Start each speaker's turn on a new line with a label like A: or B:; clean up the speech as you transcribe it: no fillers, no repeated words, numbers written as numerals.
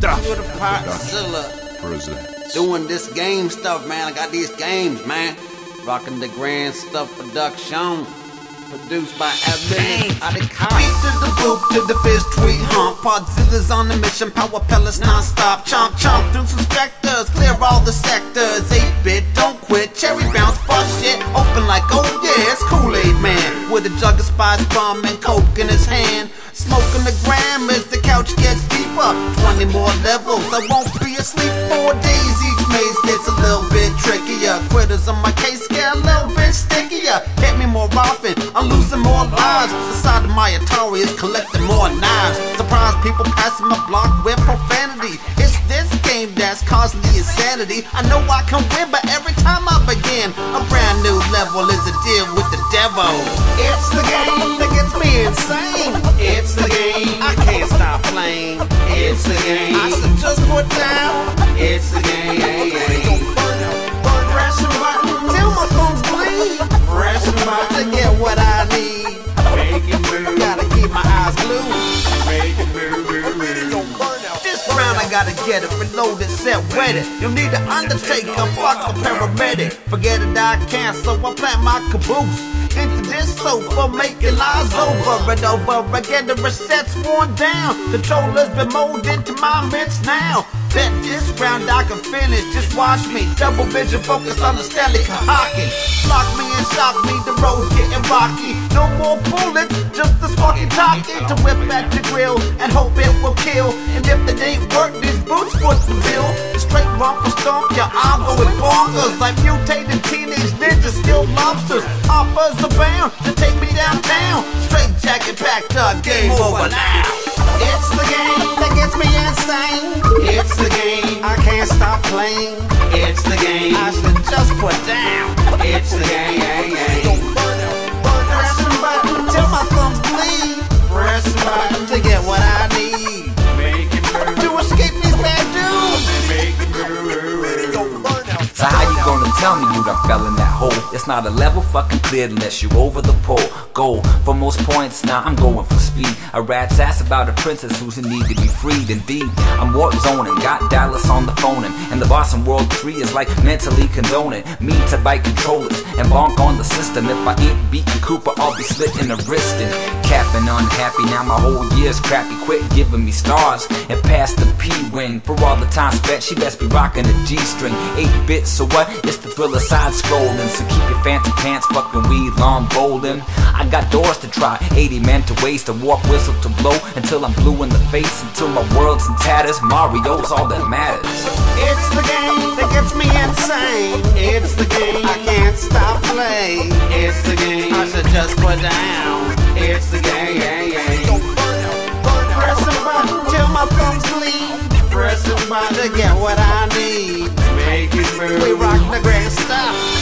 A: You're the Potzilla. Doing this game stuff, man. I got these games, man. Rocking the Grand Stuff Production. Produced by Admin out of Beat to the boop, to the fist tweet hump. Podzilla's on a mission, power pellets non-stop. Chomp, chomp through some specters, clear all the sectors. 8-bit, don't quit, cherry bounce, fuck shit. Open like, oh yeah, it's Kool-Aid Man. With a jug of Spice Rum and Coke in his hand. Smoking the gram as the couch gets deeper. 20 more levels, I won't be asleep 4 days. Each maze gets a little bit trickier. Quitters on my case get a little bit stickier. Hit me more often, I'm losing more lives. The side of my Atari is collecting more knives. Surprise people passing my block with profanity. It's this game that's causing the insanity. I know I can win, but every time I begin, a brand new level is a deal with the devil. It's the game that gets me insane. It's the game, I can't stop playing. It's the game, I should just put down. It's the game. Press a button till my thumbs bleed. Press a button to get what I need. Make it move. Gotta keep my eyes glued. Make it move. This round I gotta get it, reloaded, set, ready. You'll need an undertaker, fuck a paramedic. Forget it, I can't, so I plant my caboose into this sofa, making lies over and over again. The reset's worn down, controller's been molded to my mitts now. Bet this round I can finish, just watch me. Double vision, focus on the Stanley Kahaki. Lock me and shock me, the road's getting rocky. No more bullets, just the sparky talkie to whip at the grill and hope it will kill. And if it ain't work, these boots foot the bill. Straight rumple stomp, your arm going bonkers like mutated teenage ninjas, skilled lobsters. Offers abound to take me downtown. Straight jacket packed up, game over now. It's the game that gets me insane. It's the game, I can't stop playing. It's the game, I should just put down. It's the game. Press a button till my thumbs bleed. Press a button to get what I need. Make it move. To escape these bad dudes. Make it move.
B: So how you gonna tell me you done fell in that hole? It's not a level fucking cleared unless you over the pole. Goal for most points, now I'm going for speed. A rat's ass about a princess who's in need to be freed. Indeed, I'm warp zoning, got Dallas on the phone, and the boss in World 3 is like mentally condoning me to bite controllers and bonk on the system. If I ain't beating Cooper, I'll be slitting a wrist and capping unhappy. Now my whole year's crappy. Quit giving me stars and pass the P-wing. For all the time spent, she best be rocking a G-string. 8-bit, so what? It's the thriller side scrolling. So keep your fancy pants, fucking weed, long bowling. I got doors to try, 80 men to waste, a warp whistle to blow until I'm blue in the face, until my world's in tatters. Mario's all that matters.
A: It's the game that gets me insane. It's the game, I can't stop playing. It's the game, I should just put down. It's the game. Press a button till my thumbs bleed. Press a button to get what I need. Make it move. We rock the Grand Stuff.